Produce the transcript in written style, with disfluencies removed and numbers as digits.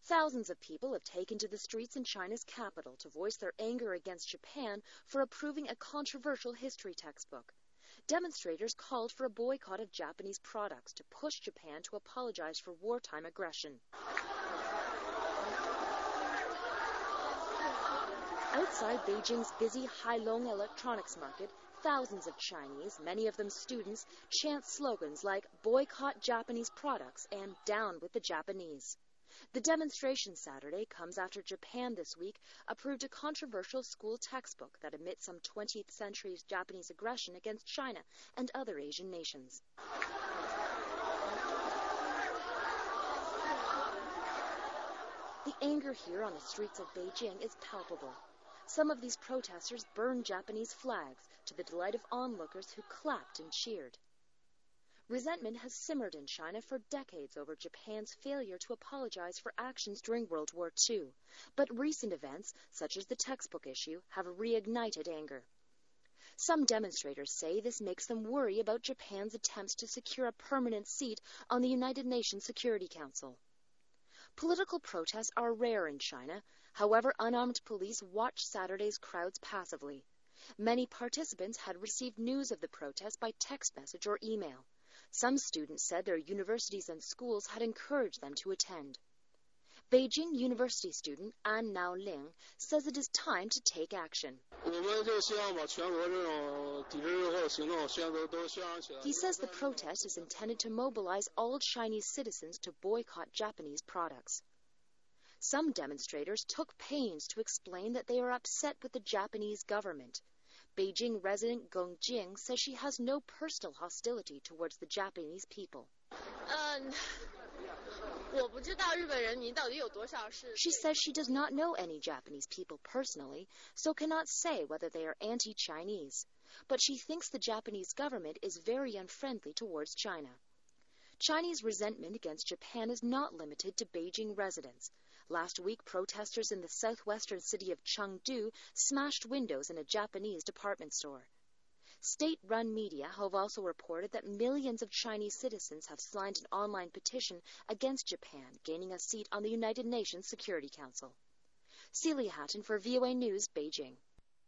Thousands of people have taken to the streets in China's capital to voice their anger against Japan for approving a controversial history textbook. Demonstrators called for a boycott of Japanese products to push Japan to apologize for wartime aggression. Outside Beijing's busy Hailong electronics market, thousands of Chinese, many of them students, chant slogans like "Boycott Japanese products" and "Down with the Japanese." The demonstration Saturday comes after Japan this week approved a controversial school textbook that admits some 20th century Japanese aggression against China and other Asian nations. The anger here on the streets of Beijing is palpable. Some of these protesters burned Japanese flags to the delight of onlookers who clapped and cheered. Resentment has simmered in China for decades over Japan's failure to apologize for actions during World War II, but recent events, such as the textbook issue, have reignited anger. Some demonstrators say this makes them worry about Japan's attempts to secure a permanent seat on the United Nations Security Council. Political protests are rare in China. However, unarmed police watched Saturday's crowds passively. Many participants had received news of the protest by text message or email. Some students said their universities and schools had encouraged them to attend. Beijing University student An Nao Ling says it is time to take action. He says the protest is intended to mobilize all Chinese citizens to boycott Japanese products. Some demonstrators took pains to explain that they are upset with the Japanese government. Beijing resident Geng Jing says she has no personal hostility towards the Japanese people. She says she does not know any Japanese people personally, so cannot say whether they are anti-Chinese. But she thinks the Japanese government is very unfriendly towards China. Chinese resentment against Japan is not limited to Beijing residents. Last week, protesters in the southwestern city of Chengdu smashed windows in a Japanese department store. State-run media have also reported that millions of Chinese citizens have signed an online petition against Japan gaining a seat on the United Nations Security Council. Celia Hatton for VOA News, Beijing.